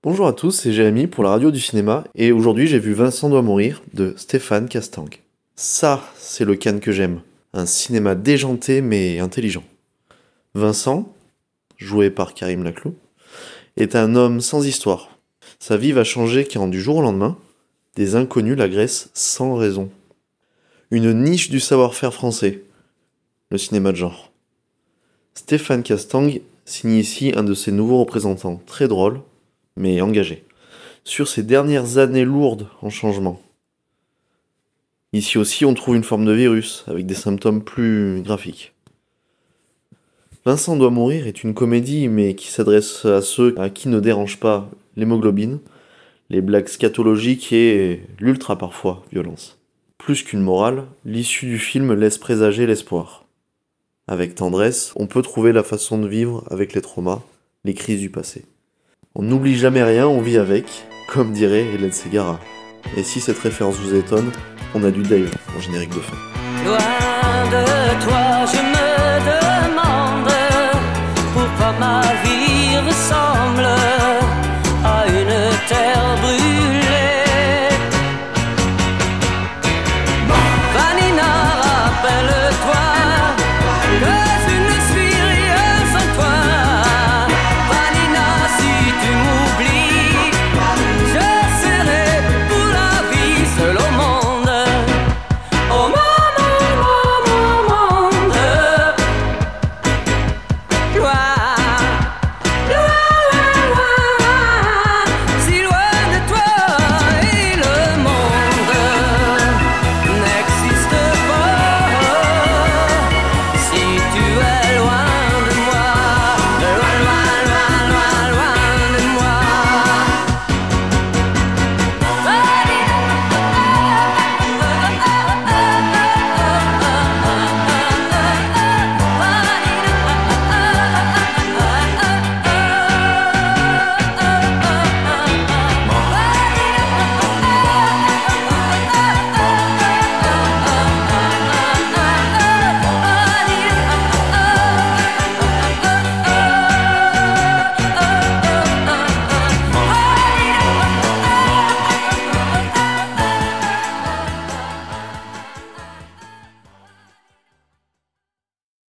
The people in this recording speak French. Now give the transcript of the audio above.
Bonjour à tous, c'est Jérémy pour la radio du cinéma et aujourd'hui j'ai vu Vincent doit mourir de Stéphane Castang. Ça, c'est le Cannes que j'aime. Un cinéma déjanté mais intelligent. Vincent, joué par Karim Laclou, est un homme sans histoire. Sa vie va changer quand du jour au lendemain, des inconnus l'agressent sans raison. Une niche du savoir-faire français, le cinéma de genre. Stéphane Castang signe ici un de ses nouveaux représentants, très drôle, mais engagé, sur ces dernières années lourdes en changement. Ici aussi, on trouve une forme de virus, avec des symptômes plus graphiques. Vincent doit mourir est une comédie, mais qui s'adresse à ceux à qui ne dérange pas l'hémoglobine, les blagues scatologiques et l'ultra parfois violence. Plus qu'une morale, l'issue du film laisse présager l'espoir. Avec tendresse, on peut trouver la façon de vivre avec les traumas, les crises du passé. On n'oublie jamais rien, on vit avec, comme dirait Hélène Ségara. Et si cette référence vous étonne, on a du Dave en générique de fin. Loin de toi, je me demande